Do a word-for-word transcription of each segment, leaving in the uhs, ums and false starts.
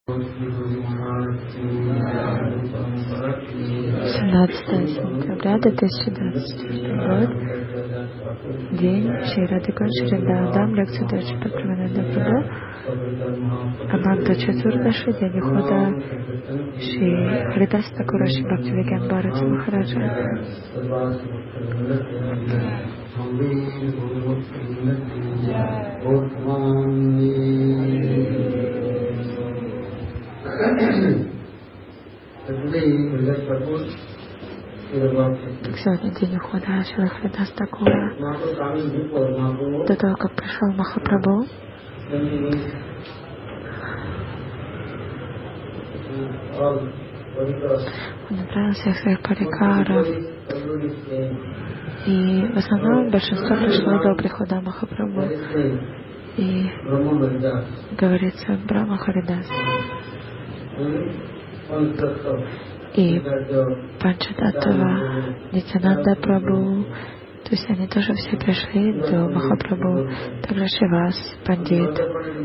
семнадцатое сентября две тысячи двадцать четвёртый год. День Шри Радхикунж Шри Вриндаван. Лекция Дочи Бхактивинода Прабху. Ананда Чатурдаши. День ухода Шри Харидаса Такура Шри Бхактивinoda Бхарати Махараджа. Так сегодня день ухода Шри Харидаса Такура. До того, как пришел Махапрабху, он направил всех своих парикаров, и в основном большинство пришло до прихода Махапрабху. И говорится Брахма Харидас. И Панчататтва, Нитянанда Прабху, то есть они тоже все пришли до Махапрабху, также Шивас, Пандит.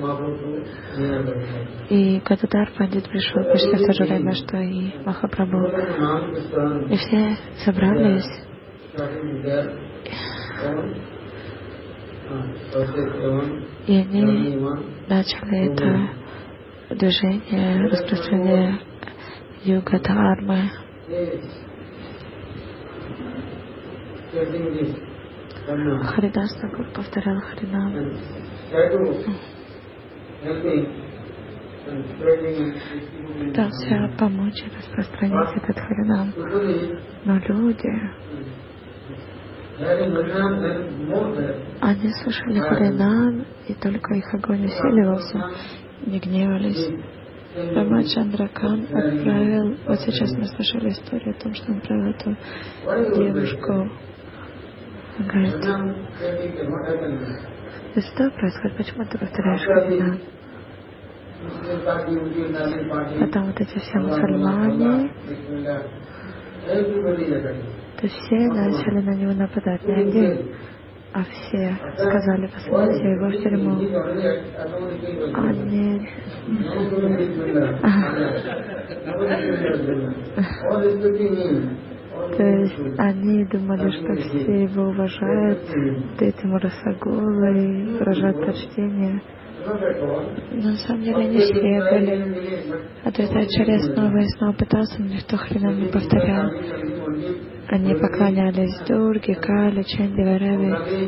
И Гададар Пандит пришел почти в то же время, что и Махапрабху. И все собрались. И они начали это движение, распространение Юга Дхармы. Харидас Такур повторял Харинам. Пытался помочь и распространить этот Харинам. Но люди, они слушали Харинам, и только их огонь усиливался, не гневались. Рамачандракан отправил, вот сейчас мы слышали историю о том, что он отправил эту девушку. Он говорит, что происходит, почему ты повторяешь Харинам? Потом вот эти все мусульмане, то все начали на него нападать, не один, а все сказали, посадите его в тюрьму. Они... То есть они думали, что все его уважают, дают ему расагулы и выражают почтение. Но на самом деле не все были. А то это Ачарья снова и снова пытался, но никто хренам не повторял. Они поклонялись Дурге, Кали, Чанди, Вайрави.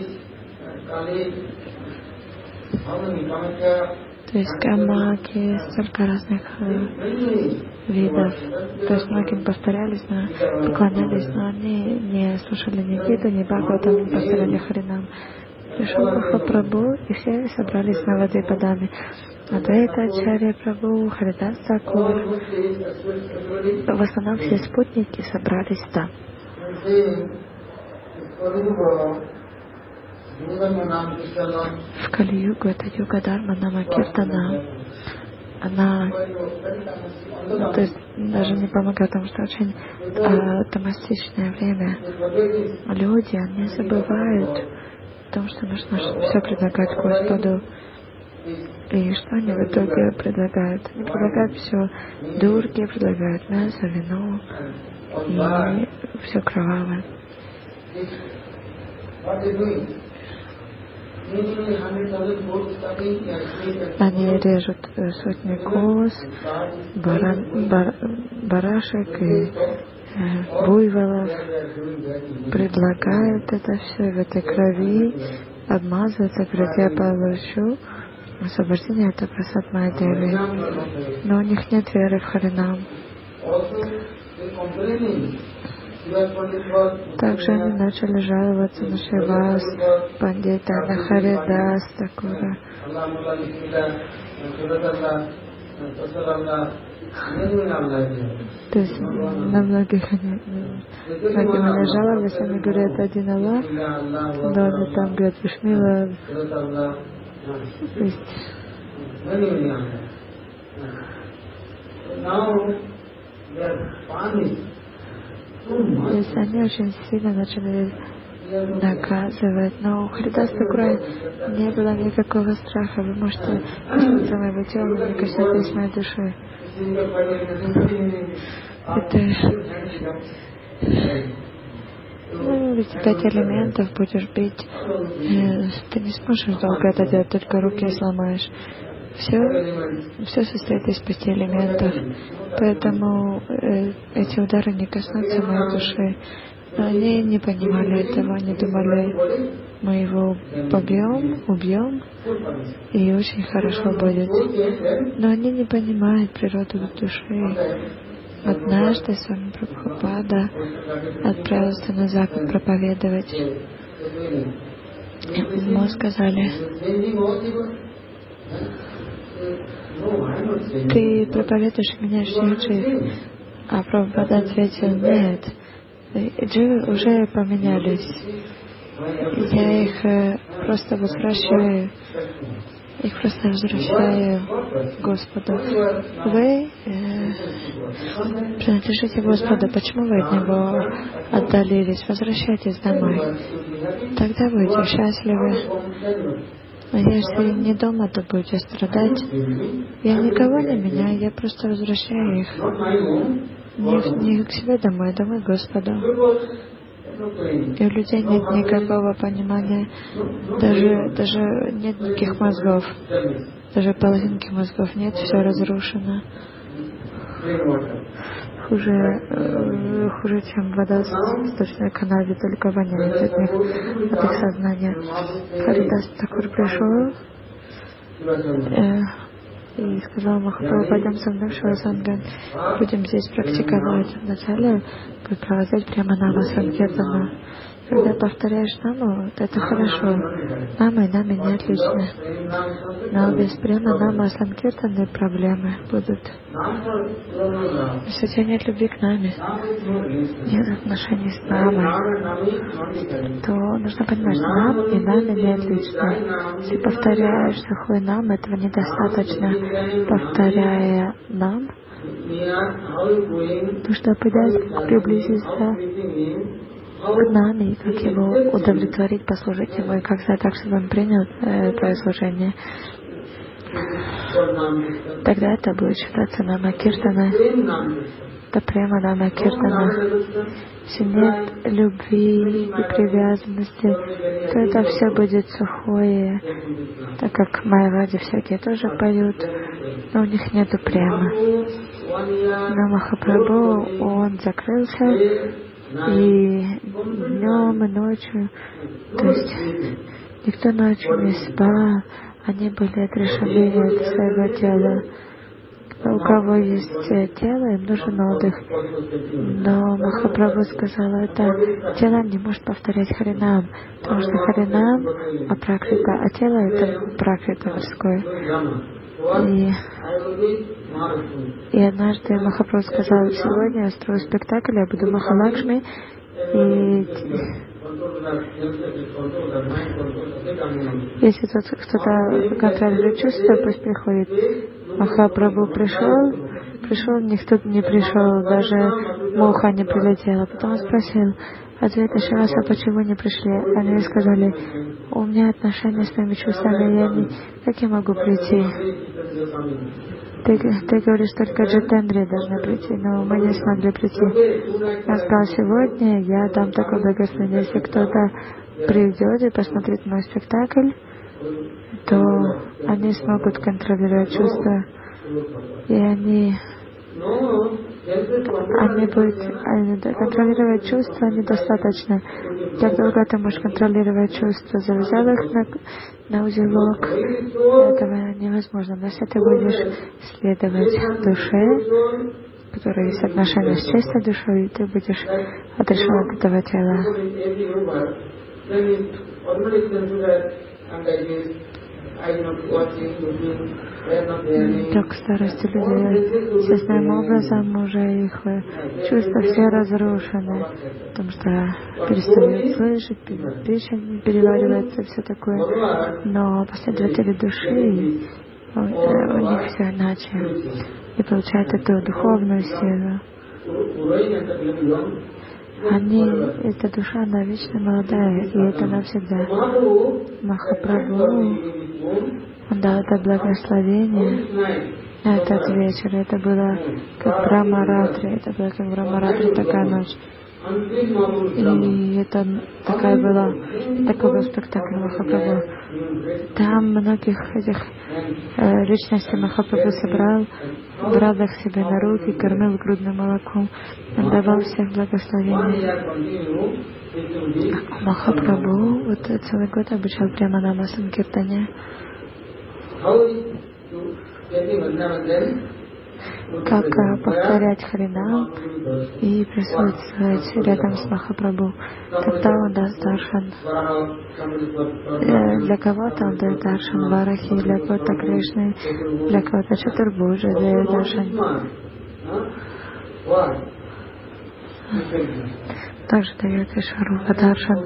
То есть камаки, столько разных видов. То есть многим повторялись, но поклонялись, но они не слушали ни Гиду, ни Бхагаватам, не повторяли Харинам. Пришел Махапрабху, и все собрались на воде подами. Адвайта Ачарья Прабху, Харидас Такур. В основном все спутники собрались там. В Кали-югу это юга Дharma Нама Киртана. Она, то есть, даже не помогает, потому что очень а, томастичное время. Люди, они забывают о том, что нужно все предлагать Господу. И что они в итоге предлагают? Они предлагают все дурки, предлагают мясо, вино и все кровавое. Они режут сотни коз, баран, бар, барашек и э, буйволов, предлагают это все в этой крови, обмазываются, говорят, я получу освобождение от Прасад Майдеви. Но у них нет веры в Харинам. Также они начали жаловаться на Шивас, Пандита, на Харидас Такура. То есть на многих они, многим они жаловались, они говорят один Аллах, но они там говорят Вишмила. То есть То есть они очень сильно начали наказывает. Но у Харидаса Такура не было никакого страха. Вы можете коснуться моего тела, но не коснетесь моей души. Это... Ну, ведь пять элементов будешь бить. Э, ты не сможешь долго это делать, только руки сломаешь. Все, все состоит из пяти элементов. Поэтому э, эти удары не коснутся моей души. Но они не понимали этого, они думали, мы его побьем, убьем, и очень хорошо будет. Но они не понимают природу души. Однажды Свами Прабхупада отправился на Запад проповедовать. Ему сказали: ты проповедуешь и меняешь всех джив. А Прабхупада ответил: нет, дживы уже поменялись. Я их э, просто возвращаю. Их просто возвращаю Господу. Вы э, принадлежите Господу. Почему вы от Него отдалились? Возвращайтесь домой. Тогда будете счастливы. Но если не дома, то будете страдать. Я никого не меняю, я просто возвращаю их. Не, не к себе домой, а домой к Господу. И у людей нет никакого понимания, даже, даже нет никаких мозгов, даже половинки мозгов нет, все разрушено. Хуже, э, хуже, чем вода в сточной канаве, только воняет от них, от их сознания. Харидас Такур пришел э, и сказал Махапрабху: пойдем со мной в Шивасанган, будем здесь практиковать. Вначале будет проводить прямо нама санкиртана. Когда повторяешь наму, это хорошо. Нама и нами не отличны. Но без прямо нама санкиртаны проблемы будут. Если у тебя нет любви к наме, нет отношений с намой, то нужно понимать, что нам и нами не отличны. Если повторяешь сухой нам, этого недостаточно. Повторяя нам, нужно понять, приблизиться к нами, как его удовлетворить, послужить ему, и как сделать так, чтобы он принял э, твое служение. Тогда это будет считаться нама киртана. Это прямо нама киртана. Если нет любви и привязанности, то это все будет сухое, так как майавади всякие тоже поют, но у них нету прямо. Но Махапрабху, он закрылся, и днем, и ночью, то есть никто ночью не спал, они были отрешены от своего тела. У кого есть тело, им нужен отдых. Но Махапрабху сказал, это тело не может повторять Харинам, потому что Харинам апракрита, а тело это пракрита мирской. И, и однажды Махапрабху сказал: сегодня я строю спектакль, я буду Махалакшми, и если кто-то контролирует чувства, пусть приходит. Махапрабху пришел, пришел, никто не пришел, даже муха не прилетела. Потом он спросил: Адвайта Шиваса, почему не пришли? Они сказали: у меня отношения с моими чувствами, я не... как я могу прийти? Ты, ты говоришь, только Джитендри должны прийти, но мы не смогли прийти. Я сказал: сегодня я дам такое благословение, если кто-то придет и посмотрит мой спектакль, то они смогут контролировать чувства, и они, они будут контролировать чувства недостаточно. Как долго ты можешь контролировать чувства? Завязал их на, на узелок, этого невозможно. Но если ты будешь следовать душе, которая есть отношение с чистой душой, ты будешь отрешен от этого тела. Так, к старости людей естественным образом уже их чувства все разрушены, потому что перестают слышать, печень переваривается, все такое. Но последователи души, у, у них все иначе, и получают эту духовную силу. Они, эта душа, она вечно молодая, и это навсегда. Махапрабху, он дал это благословение этот вечер. Это было как Брахма-ратри, это было как Брахма-ратри, такая ночь. И это такая была, такой был спектакль Махапрабху. Там многих этих э, личностей Махапрабху собрал, брал их себе на руки, кормил грудным молоком, давал всех благословений. Махапрабху вот целый год обучал прямо на Санкиртане. Как повторять Харинам и присутствовать рядом с Махапрабху. Тогда он даст даршан. Для кого-то он дает даршан Варахи, для кого-то Кришны, для кого-то Чатурбуджи дает даршан. Также дает и Шарупа даршан.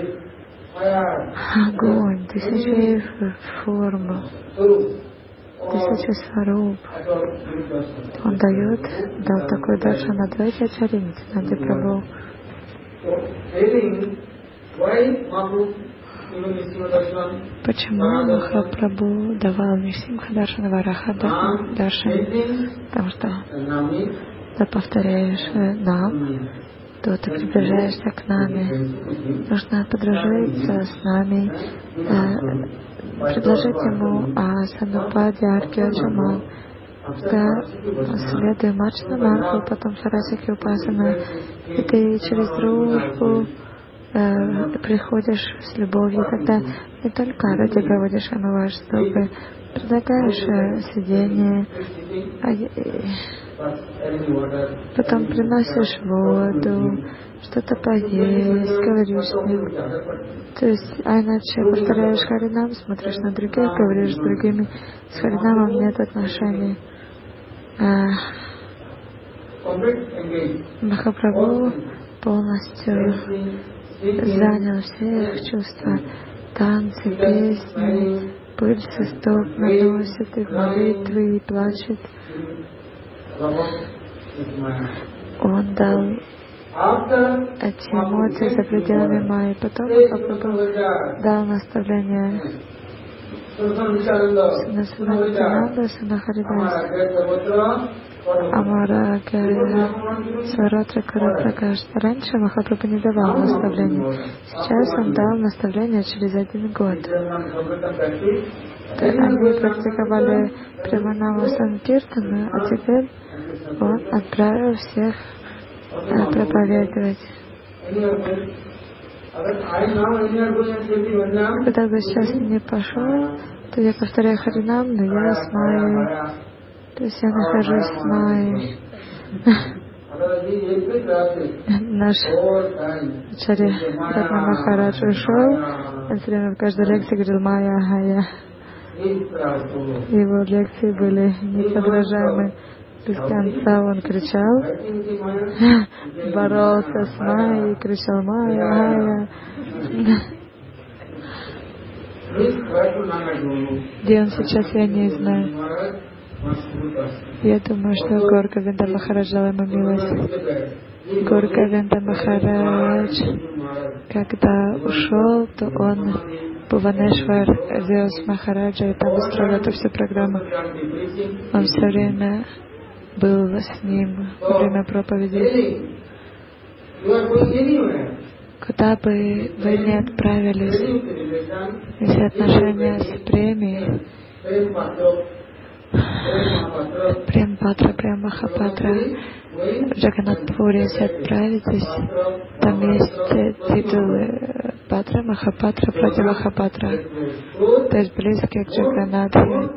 Огонь, тысячи форм. Тысяча сваруп. Он дает, дал такой даршан на Адвайта Чаринити, Нади Прабху. Почему Махапрабху давал Нрисимха даршан, Вараха даршан? Потому что ты повторяешь нам, то ты приближаешься к нами. Нужно подружиться с нами, предложить ему Асанупади Аркиаджаман, да, следуя Марчна Марху, потом Сарасаки Упасана, и ты через дружбу э, приходишь с любовью, когда не только ради проводишь, омываешь стопы, предлагаешь э, сидение, а, э, потом приносишь воду, что-то поесть, говоришь с ним. То есть, а иначе повторяешь Харинам, смотришь на других, говоришь с другими. С Харинамом нет отношений. А, Махапрабху полностью занял все их чувства. Танцы, песни, пыль со стоп наносит, и молитвы, и плачет. Он дал эти эмоции за пределами майи. Потом Махапрабху дал наставление Санасанатананда, Санахаридас, Амара Гая, Сваратра Карапракаш. Раньше Махапрабху не давал наставлений. Сейчас он дал наставление через один год. Они практиковали Преманама Санкиртана, а теперь он отправил всех проповедовать. Когда бы сейчас не пошел, то я повторяю Харинам, но я с Майей. То есть я нахожусь в Майе. Наш Ачарья Ратна Махарадж ушел, он все время в каждой лекции говорил Майя Хая. Его лекции были неподражаемы. Без конца он кричал, боролся с Майей, кричал Майя, Майя. Где он сейчас, я не знаю. Я думаю, что Гор Говинда Махарадж дал ему милость. Гор Говинда Махарадж, когда ушел, то он Бхуванешвар вез Махараджа и там устроил эту всю программу. Он все время был с ним во время проповеди. Куда бы вы ни отправились, если отношения с премией, Прем Патра, Прем Махапатра, в Джаганнатпуре, если отправитесь, там есть титулы Патра, Махапатра, Прати Махапатра, то есть близкие к Джаганнатхе.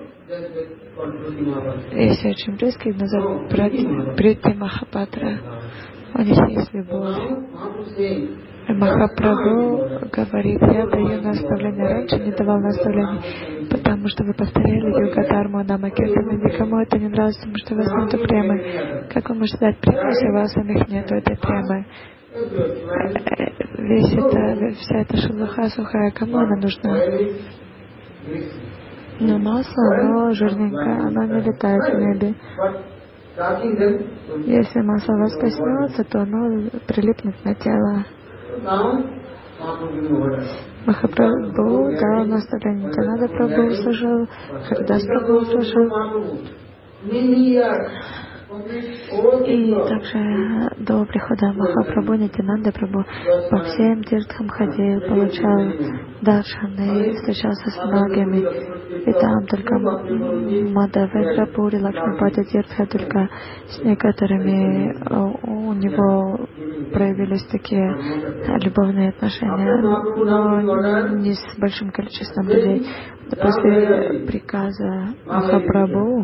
Если очень близкие, назовут Прити Махапатра. У них есть любовь. Махапрабху говорит, я даю наставления. Раньше не давал наставлений, потому что вы повторяли йога-дharmu, намакиртана. Никому это не нравится, потому что у вас нету премы. Как вы можете дать прему, если у вас самих нету этой премы? Весь это, вся эта шелуха сухая, кому она нужна? Но масло, оно жирненькое, оно не летает в небе. Если масло вас коснется, то оно прилипнет на тело. Махапрабху дал наставление. Нитянанда Прабху услышал, Харидас Прабху услышал. И также до прихода Махапрабху Нитянанда Прабху по всем тиртхам ходил, получал даршаны, встречался с многими. И там только Мадавендра Пури, Лакшмипати Тиртха, только с некоторыми у него проявились такие любовные отношения, но не с большим количеством людей. После приказа Махапрабху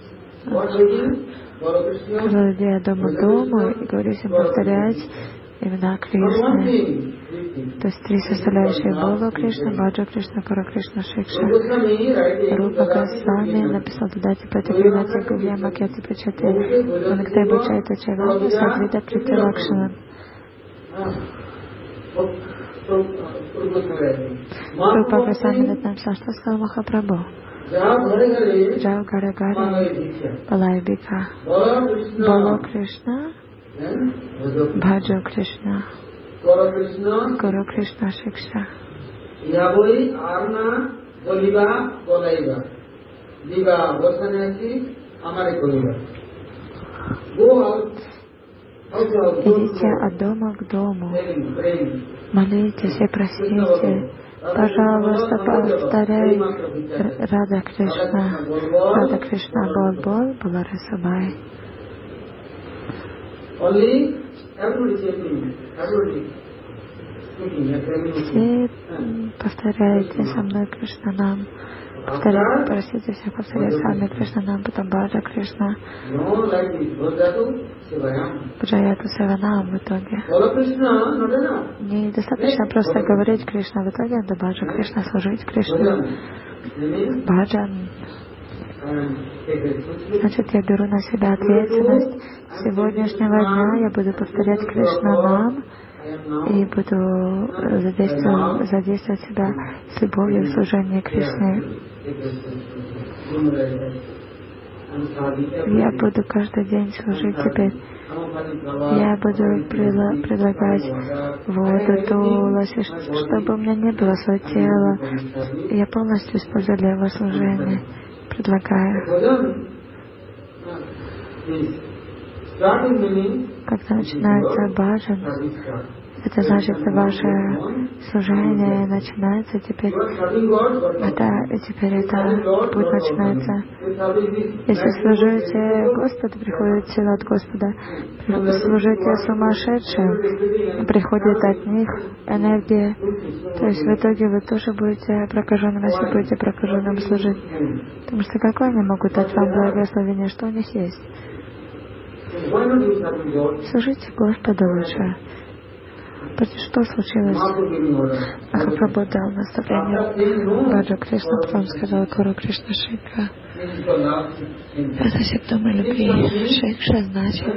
людей от дома к дому и говорить им повторять имена Кришны. То есть три составляющие: Бола Кришна, Баджа Кришна, Кара Кришна, Шикша. Рупа Госвами написал Дадати Патипинати Гувья Макети Пачати Манактай Бачайта Чавана Садвида Прити Лакшана. Рупа Госвами написал, что сказал Махапрабху. Джав Гара Гара Палайбика Бола Кришна, Баджа Кришна, Кара Кришна, Шикша. Идите от дома к дому, молитесь и просите. Пожалуйста, повторяй Рада Кришна, Рада Кришна, Бол Бол, Балари Сабай. Все повторяйте со мной Кришнанам. Повторяйте, просите всех повторять сами Кришнанам, потом Баджа Кришна. Баджаяту Севанам в итоге. Недостаточно просто говорить Кришна, в итоге надо Баджа Кришна, служить Кришне. Баджан. Значит, я беру на себя ответственность. С сегодняшнего дня я буду повторять Кришнанам и буду задействовать, задействовать себя с любовью в служении Кришне. Я буду каждый день служить теперь. Я буду предла- предлагать воду, туласи, чтобы у меня не было своего тела. Я полностью использую для его служения. Предлагаю. Когда начинается баджан, это значит, что ваше служение начинается теперь. Это, и теперь это путь начинается. Если служите Господу, приходит сила от Господа. Служите сумасшедшим, приходит от них энергия. То есть в итоге вы тоже будете прокаженным, если будете прокаженным служить. Потому что какое они могут дать вам благословение, что у них есть? Служите Господу лучше. Что случилось? Махапрабху дал наставление Баджа Кришна, потом сказал Гуру Кришна Шикха. Это симптомы любви. Шикша значит: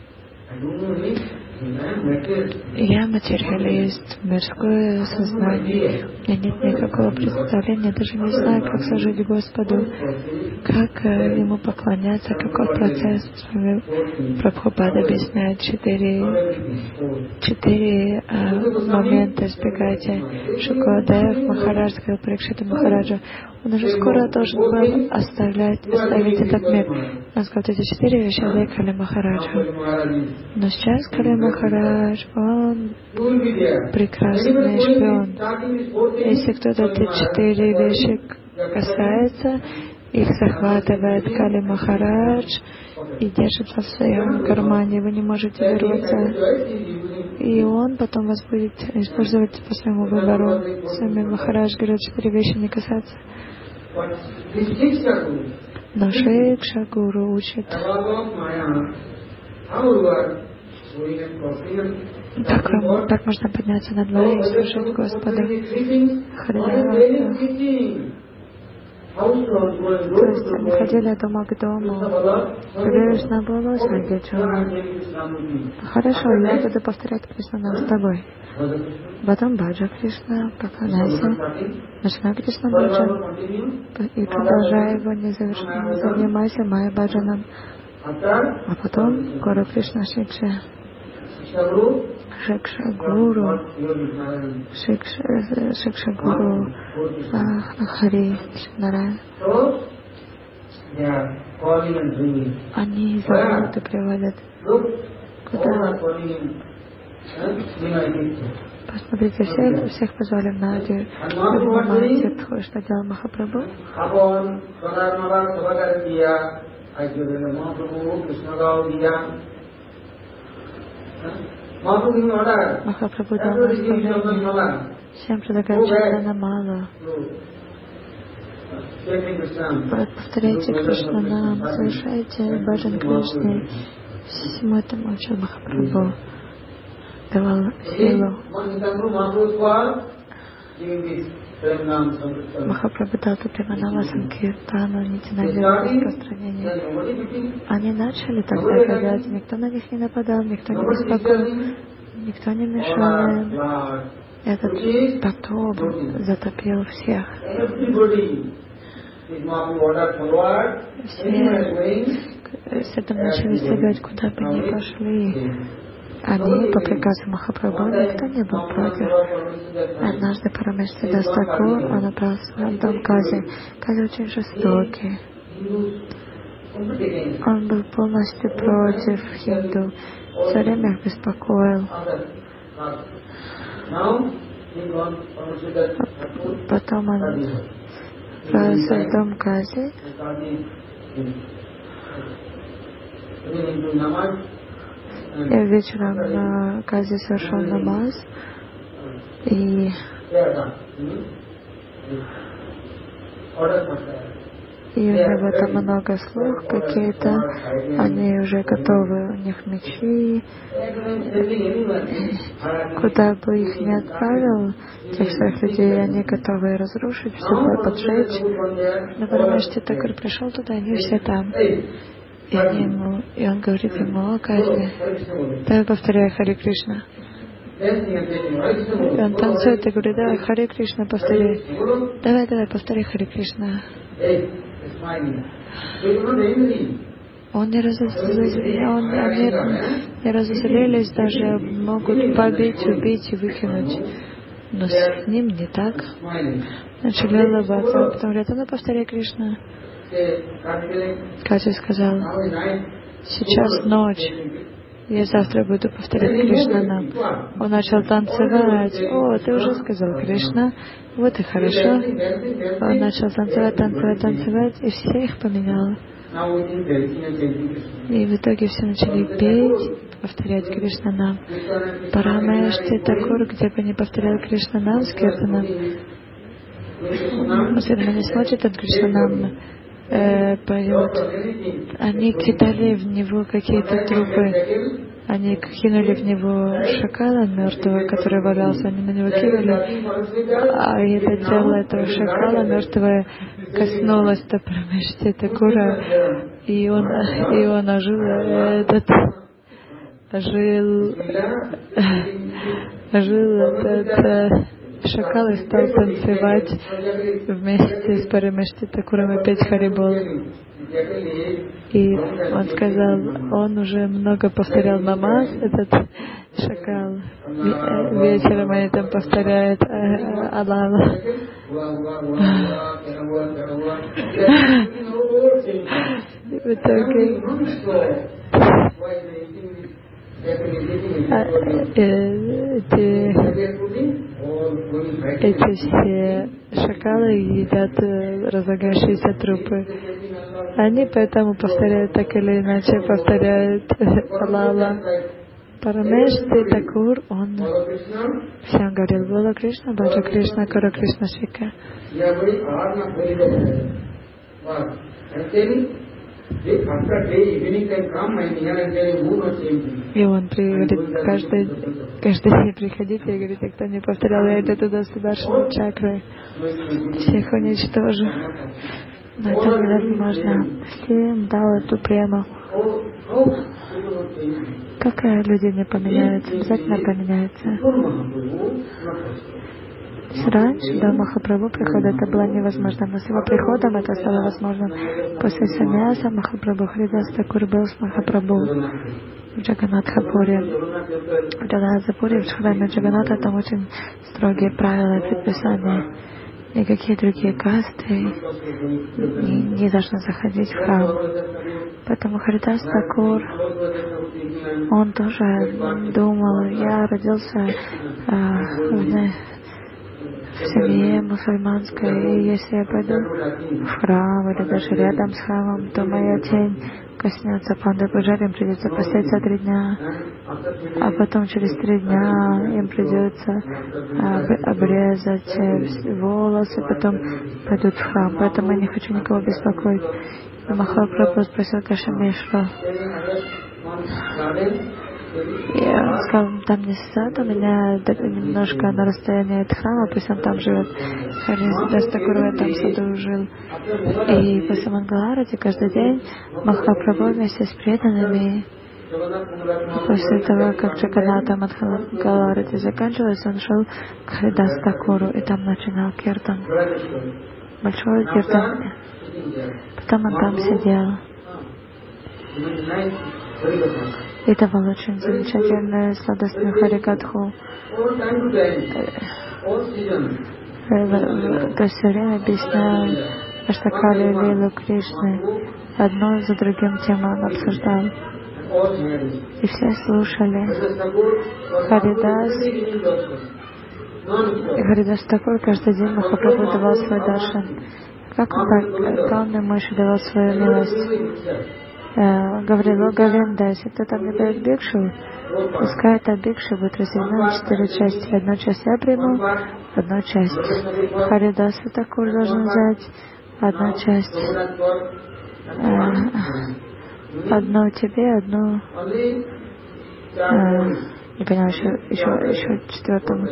я материалист, мирское сознание. У меня нет никакого представления, даже не знаю, как служить Господу, как Ему поклоняться, какой процесс. С вами Прабхупада объясняет четыре, четыре а, момента. Избегайте. Шукадев Махарадж сказал Парикшиту Махараджу, он уже скоро должен был оставлять, оставить этот мир. Он сказал, эти четыре вещи для Кали Махараджа. Но сейчас Кали Махарадж, он прекрасный шпион. Если кто-то эти четыре вещи касается, их захватывает Кали Махарадж и держится в своем кармане. Вы не можете вырваться. И он потом вас будет использовать по своему выбору. Сами Махарадж говорит, четыре вещи не касаться. Но Шикша Гуру учит. Так, так можно подняться над водой и служить Господу. Харидаса. То есть они ходили от дома к дому. Ты на Болу, хорошо, я буду повторять Кришнанам с тобой. Потом Баджа Кришна, поклоняйся. Начинай Кришна Баджа. И продолжай его, не занимайся Майя Баджаном. А потом Гуру Кришна Шикша, Шикша Гуру, Шикша, Шикша Гуру Хари Нараян. Они зовут и приводят. Куда? Посмотрите, всех, всех позвали в Нади. Что делал Махапрабху? Махапрабху дал наставление. Всем предлагает Чандана-мала. Повторяйте Кришна нам, совершайте баджан Кришны. Всему этому учил Махапрабху. Давал силу. Махапрабху дал Приманава Санкиртану, Нитинавиру распространение. Они начали тогда, когда никто на них не нападал, никто не беспокоил, никто не мешал им. Этот потоп затопил всех. Все с этим начали следовать, куда бы ни пошли. Они, по приказу Махапрабху, никто не был против. Однажды Парамешти Дастакур, он отправился в дом Кази. Кази очень жестокий. Он был полностью против хинду. Все время их беспокоил. Потом он отправился в дом Кази. И вечером на Кази совершил намаз. И И у него там много слуг какие-то, они уже готовы, у них мечи. Куда бы их ни отправил, тех своих людей, они готовы разрушить, все поджечь. Но Парамешти Такур пришел туда, они все там. И, они ему, и он говорит ему: о Кази, давай повторяй Хари Кришна. И он танцует и говорит: давай Хари Кришна повторяй. Давай, давай, повторяй Хари Кришна. Он не разозлился, он, они не разозлились, даже могут побить, убить и выкинуть. Но с ним не так. Начали улыбаться, а потом говорят: а ну повторяй Кришна. Кази сказал: сейчас ночь, я завтра буду повторять Кришна нам. Он начал танцевать. О, ты уже сказал Кришна, вот и хорошо. Он начал танцевать, танцевать, танцевать, и всех поменял. И в итоге все начали петь, повторять Кришна нам. Парамешти Такур, где бы не повторял Кришна нам с киртаном, особенно не смотрит от Кришна нам, э, поет. Они кидали в него какие-то трупы. Они кинули в него шакала мертвого, который валялся, они на него кинули, а это тело этого шакала мертвого коснулось Парамешти Такура, и он, и он ожил этот, ожил, ожил этот шакал и стал танцевать вместе с Парамешти Такуром и петь Харибол. И он сказал, он уже много повторял намаз, этот шакал. Вечером они там повторяют Аллах. И в итоге эти, эти все шакалы едят разлагающиеся трупы. Они поэтому повторяют так или иначе, повторяют Аллах. Парамешти Такур, он всем говорил: Бола Кришна, Баджа Кришна, Кара Кришна Шика. И он говорит: каждый, каждый день приходите и говорит: кто не повторял, я иду туда с Сударшана чакры, всех уничтожу. Но это невозможно. Всем дал эту прему. Как люди не поменяются, обязательно поменяются. Раньше до Махапрабху прихода это было невозможно, но с его приходом это стало возможным. После саньяса Махапрабху Харидас Такур был с Махапрабху в Джаганатхапуре. В Джаганатхапуре, в храме Джаганата, там очень строгие правила и предписания. Никакие другие касты не, не должны заходить в храм. Поэтому Харидас Такур, он тоже думал, я родился а, в, в семье мусульманской, и если я пойду в храм или даже рядом с храмом, то моя тень коснется панды Пуджари, им придется поститься три дня, а потом через три дня им придется обрезать волосы, потом пойдут в храм. Поэтому я не хочу никого беспокоить. И Махапрабху спросил Кашемишву. И он сказал, там не сад, у меня немножко на расстоянии от храма, пусть он там живет. Харидас Такур в этом саду жил. И после Мангаларати каждый день Махапрабху вместе с преданными, после того, как Джаганата Мангаларати заканчивалась, он шел к Харидас Такуру и там начинал киртан. Большой киртан. Потом он там сидел. И давал очень замечательную сладостную харикатху. То все время объяснял Аштакали Лилу Кришны. Одну за другим тему он обсуждал. И все слушали. Харидас и Харидас Такур каждый день Махапрабху давал свой даршан. Как он, как он ему еще давал свою милость? Э, говорил, о Говинда, если кто-то мне дает бикшу, пускай эта бикша будет разделена на четыре части. Одну часть я приму, одну часть Харидас Такур должен взять, одну часть э, одну тебе, одну э, не понял, еще, еще, еще четвертому.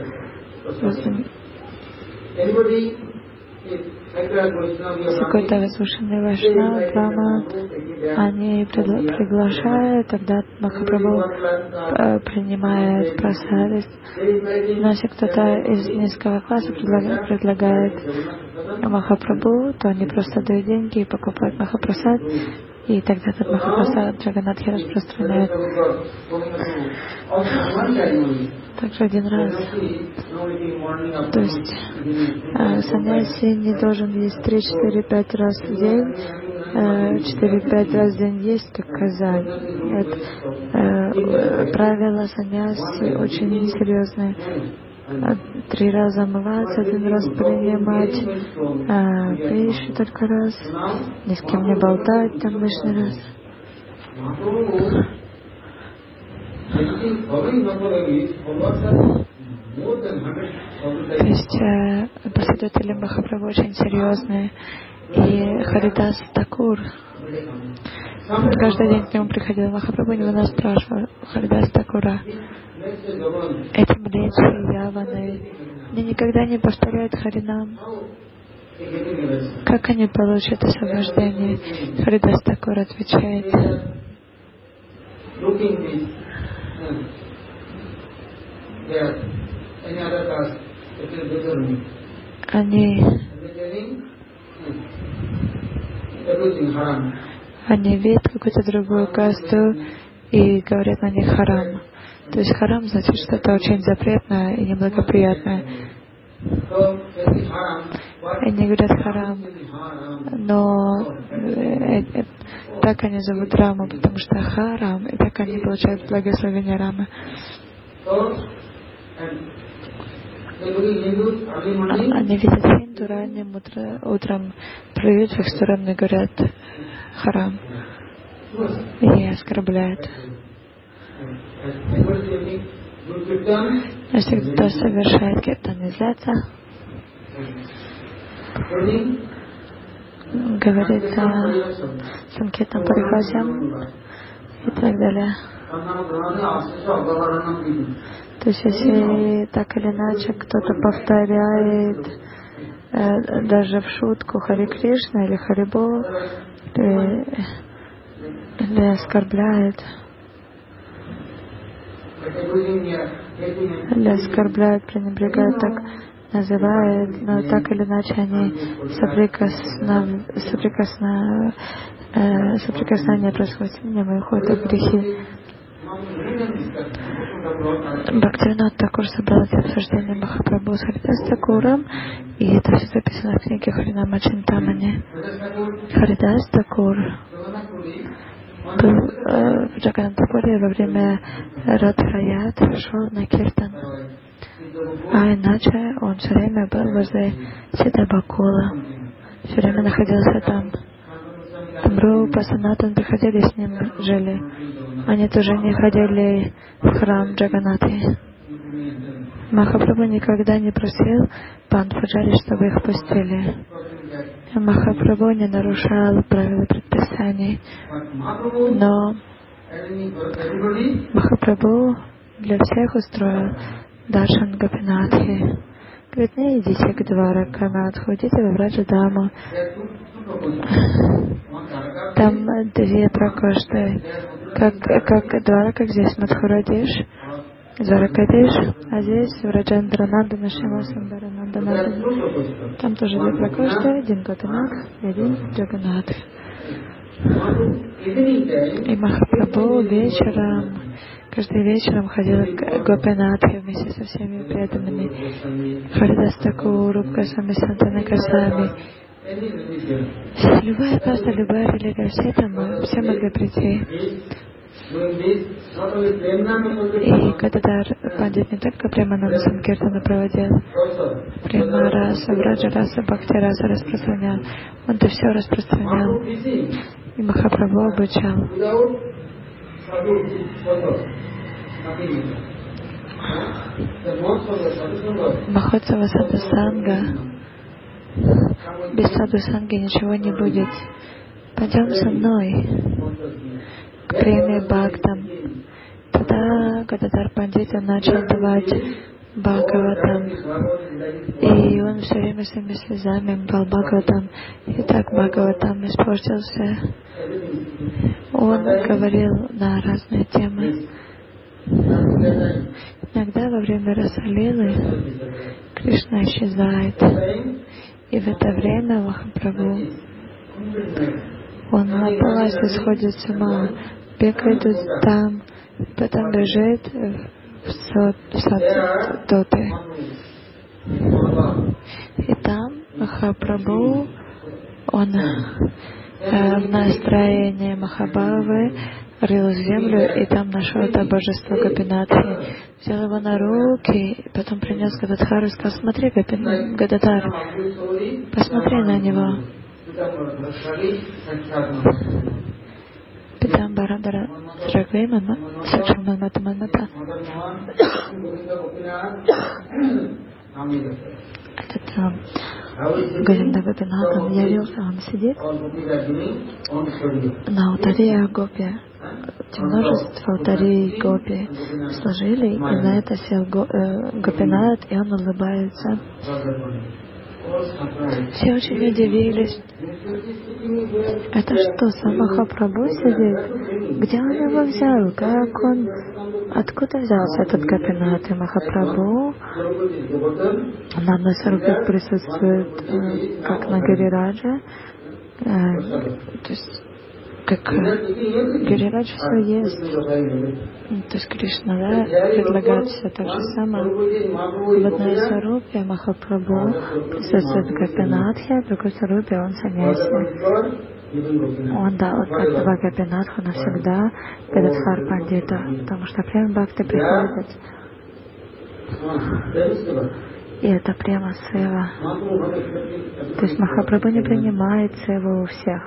Какой-то выслушанный Вайшнав, Брахма, они приглашают, тогда Махапрабху э, принимает просад. Но если кто-то из низкого класса предлагает, предлагает Махапрабху, то они просто дают деньги и покупают Махапрасад, и тогда этот Махапрасад Джаганатхи распространяет. Также один раз, то есть э, саньяси не должен есть три-четыре-пять раз в день, четыре-пять раз в день есть, как казань. Это, э, правила саньяси очень серьезные. Три раза омываться, один раз принимать э, пищу только раз, ни с кем не болтать там лишний раз. То есть э, последователи Махапрабху очень серьезные. И Харидас Такур, каждый день к нему приходил Махапрабху, и нас спрашивал Харидас Такура, эти млечи, яваны, они никогда не повторяют Харинам. Как они получат освобождение? Харидас Такур отвечает, они они видят какую-то другую касту и говорят на них харам. То есть харам значит что-то очень запретное и неблагоприятное. Они говорят харам, но э, э, так они зовут Раму, потому что харам, и так они получают благословение Рамы. Они видят хинду ранним утро, утром, плюют в их сторону и говорят харам и оскорбляют. Если кто-то совершает киртан, злятся, говорит санкетам парихасям и так далее. То есть, если так или иначе кто-то повторяет э, даже в шутку Хари Кришна или Харибол, или, или оскорбляет, или оскорбляет, пренебрегает, так называют, но так или иначе они соприкосна... соприкосна... э, соприкосновение происходит с ними и уходят в грехи. Бхактивинод Такур собрал эти обсуждения Махапрабху с Харидас Такуром, и это все записано в книге Харинама Чинтамани. Харидас Такур был э, в Джаганатапуре во время Радхаят, шел на Киртан. А иначе он все время был возле Сидабакула, все время находился там. Тамрупа, Санатан приходили с ним, жили. Они тоже не ходили в храм Джаганнаты. Махапрабху никогда не просил Пандпаджари, чтобы их пустили. Махапрабху не нарушал правила предписаний. Но Махапрабху для всех устроил Даршан Гопинатхи. Говорит, не идите к Двараканатху, идите в Враджадаму. Там две пракошты. Как, как Двара, как здесь Мадхурадиш, Дваракадиш, а здесь Враджандрананда Нашима Сундарананда. Там тоже две пракошты, один Гопинатх и один Джаганнатх. И Махапрабху вечером, каждый вечером ходил к Гопинатхе вместе со всеми преданными. Харидас Такур, Рупгосвами, Сантана Госвами. Любая каста, любая религия, все там, все могли прийти. И Гададар Пандит не только Премананда Санкиртана проводил, Према Раса, Враджа Раса, Бхакти Раса распространял. Он-то все распространял. И Махапрабху обучал. Махотсава Садхусанга. Без Садхусанги ничего не будет. Пойдем со мной к преме Бхактам. Тогда Гададар Пандита начал давать Бхагаватам. И он все время своими слезами дал Бхагаватам. И так Бхагаватам испортился. Он говорил на разные темы. Иногда во время Расалилы Кришна исчезает. И в это время Махапрабху, он на паласе сходит с ума, бегает там, потом бежит в сад, в сад Доты. И там Махапрабху, он э, в настроении Махабхавы рыл землю и там нашел это божество Гопинатхи. Взял его на руки, и потом принес Гададхару и сказал: смотри, Гопин, Гададхар, посмотри на него. Питам Барадара Срагвеймана, Сакшаман Матаманата. Этот Говинда Гопинат, он явился, он сидит на алтаре Гопи. Множество алтарей Гопи сложили, и на это сел Гопинат, и он улыбается. Все очень удивились. Это что, сам Махапрабху сидит? Где он его взял? Как он? Откуда взялся этот Гопинат? И Махапрабху на Насарупе присутствует, как на Гирирадже. То есть как Гирирадж все ест. То есть Кришна, да, предлагает все так же самое. В одной Сарупе Махапрабху присутствует Гопинатхи, а в другой Сарупе он саньяси. Он дал два Гопинатху навсегда Гададхар Пандита, потому что према Бхакти приходит. И это према Сева. То есть Махапрабху не принимает Севу у всех.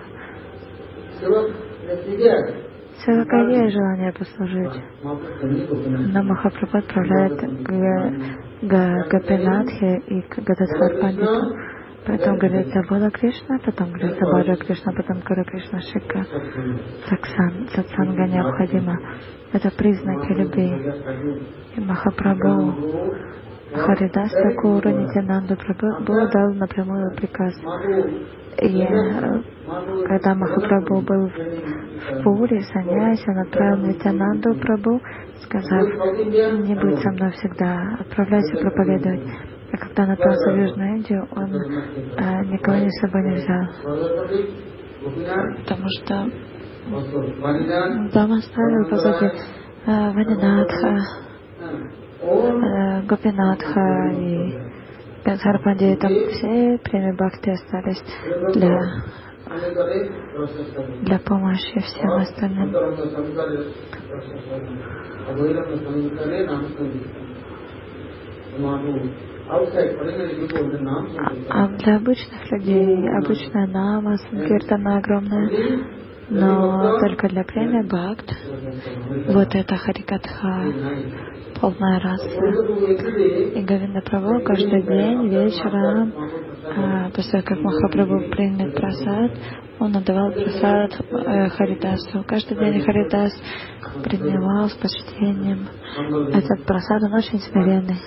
Сева, какое желание послужить? Но Махапрабху отправляет к Гопинатхе и к Гададхар Пандиту. Потом говорится Бола Кришна, потом говорится Баджа Кришна, потом Гура Кришна Шика. Сатсанга необходима. Это признаки любви. И Махапрабху Харидас Такуру Нитянанду Прабху дал напрямую приказ. И когда Махапрабху был в Пури, саньяси, он отправил Нитянанду Прабху, сказав: не будь со мной всегда, отправляйся проповедовать. А когда он отправился в Южную Индию, он э, никого не с собой не взял. Потому что там оставил, по сути, э, Ванинатха, э, Гопинатха и Гадхарпанди. Там все племя Бхакти остались для, для помощи всем остальным. А для обычных людей обычная нама, санкиртана огромная, но только для племя Бхакт вот это Харикатха, полная раса. И Говинда Прабху каждый день вечером, а, после того, как Махапрабху примет прасад, он отдавал прасад э, Харидасу. Каждый день Харидас принимал с почтением этот прасад, он очень смиренный.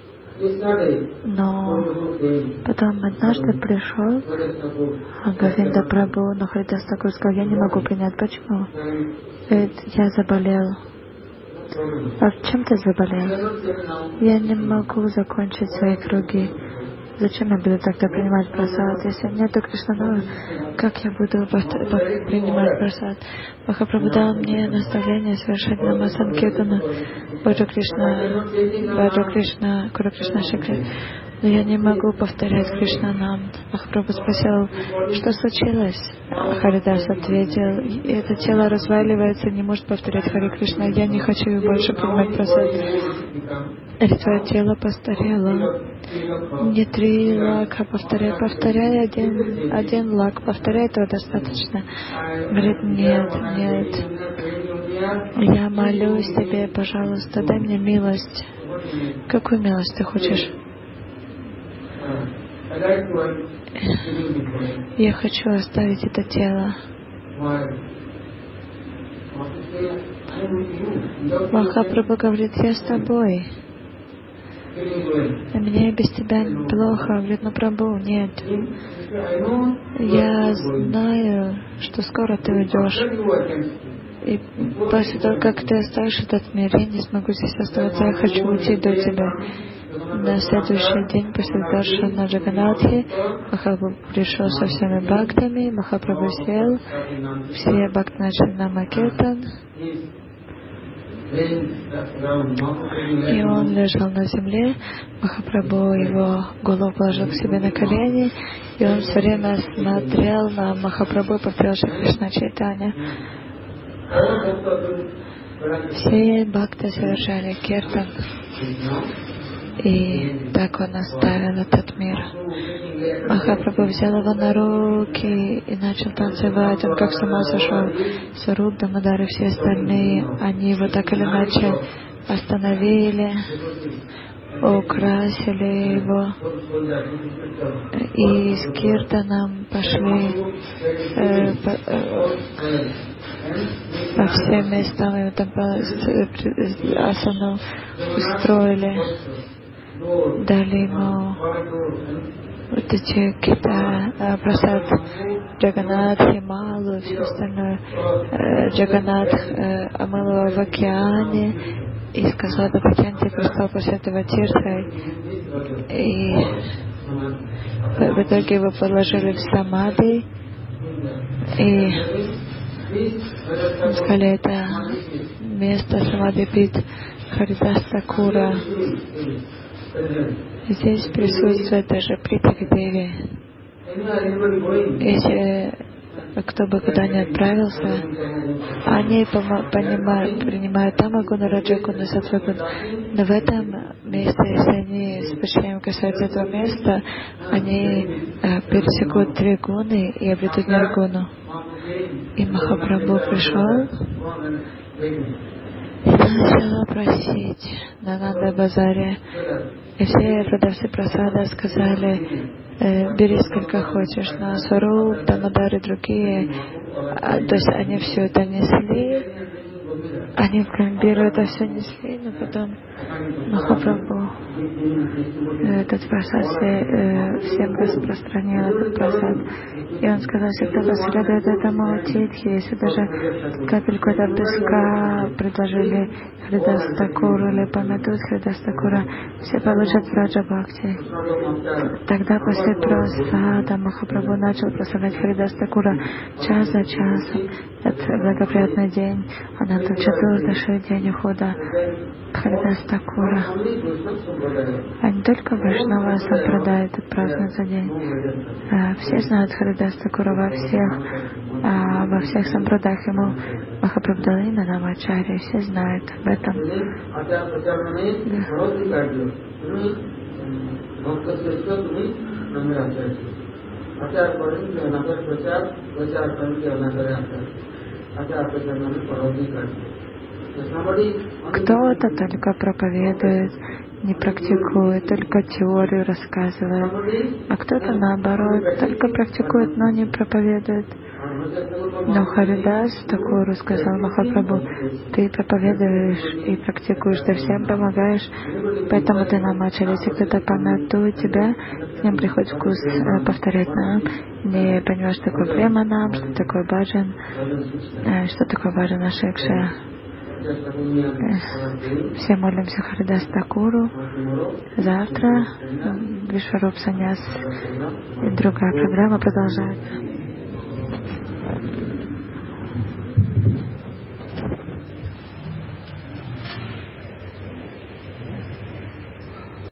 Но потом однажды пришел Говинда Прабху, но Харидас Такур сказал: я не могу принять. Почему? Говорит: я заболел. А чем ты заболел? Я не могу закончить свои круги. Зачем я буду тогда принимать прасад? Если нету Кришнанава, как я буду принимать прасад? Махапрабху дал мне наставление совершать намасанкиртану Баджа Кришна, Баджа Кришна, Кура Кришна Шикри. Но я не могу повторять Кришнанам. Махапрабху спросил, что случилось? Харидас ответил: это тело разваливается, не может повторять Хари Кришна. Я не хочу больше принимать прасад. Или твое тело постарело. Не три лака повторяй, повторяй один, один лак, повторяй, этого достаточно. Говорит: нет, нет. Я молюсь тебе, пожалуйста, дай мне милость. Какую милость ты хочешь? Я хочу оставить это тело. Махапрабху говорит: я с тобой. А мне без тебя плохо. Говорит: ну, Прабху, нет. Я знаю, что скоро ты уйдешь. И после того, как ты оставишь этот мир, я не смогу здесь оставаться. Я хочу уйти до тебя. На следующий день после даршана Джаганатхи Махапрабху пришел со всеми бхактами. Махапрабху сел. Все бхакты начали намакиртан. И он лежал на земле, Махапрабху его голову положил к себе на колени, и он все время смотрел на Махапрабху и повторял Шри Кришна Чайтанья. Все бхакты совершали киртан, и так он оставил этот мир. Махапрабху взял его на руки и начал танцевать. Он как с ума сошел. Сваруб, Дамодар и все остальные, они его так или иначе остановили, украсили его. И с киртаном пошли э, по, э, по всем местам, и там по асану устроили, дали ему вот эти какие-то прасад Джаганат, Хималу, все остальное. Джаганат омыл его в океане и сказал: в океане ты пристал после этого тиртхой. И в итоге его положили в самадхи, и сказали: это место самадхи пит Харидас Такура. Здесь присутствует даже Притхви Деви. Если кто бы куда ни отправился, они понимают, принимают Тамагуну, Раджагуну, Сатвагуну. Но в этом месте, если они с почтением касаются этого места, они э, пересекут три гуны и обретут ниргуну. И Махапрабху пришел и начал просить на Нанда-базаре. И все продавцы прасада сказали: э, бери сколько хочешь. Но Сваруб, Дамодар и другие, а, то есть они все это несли, Они в Гамбиру это все несли, но потом Махапрабху этот просад все, всем распространил этот просад. И он сказал, если кто-то следует этому титхи, если даже капельку этого песка предложили Хридастакуру или помятут Хридастакура, все получат Раджа Бхакти. Тогда после просада Махапрабху начал прославлять Хридастакура час за часом. Этот благоприятный день, Ананта Чатурдаши, день ухода Хридастакура. А не только Вайшнава Сампрадай этот празднует за день. Все знают Хридастакура во всех, а во всех сампрадаях ему Махапрабху дал имя Намачарья, все знают об этом. Кто-то только проповедует, не практикует, только теорию рассказывает, а кто-то наоборот, только практикует, но не проповедует. Но Харидас Такуру сказал Махапрабху, ты проповедуешь и практикуешь, ты всем помогаешь, поэтому ты намачали. Если кто-то помятует тебя, к ним приходит вкус повторять нам, не понимаешь, что такое према нам, что такое баджан, что такое баджана Шикша. Все молимся Харидас Такуру. Завтра Вишваруб Саньяс и другая программа продолжается.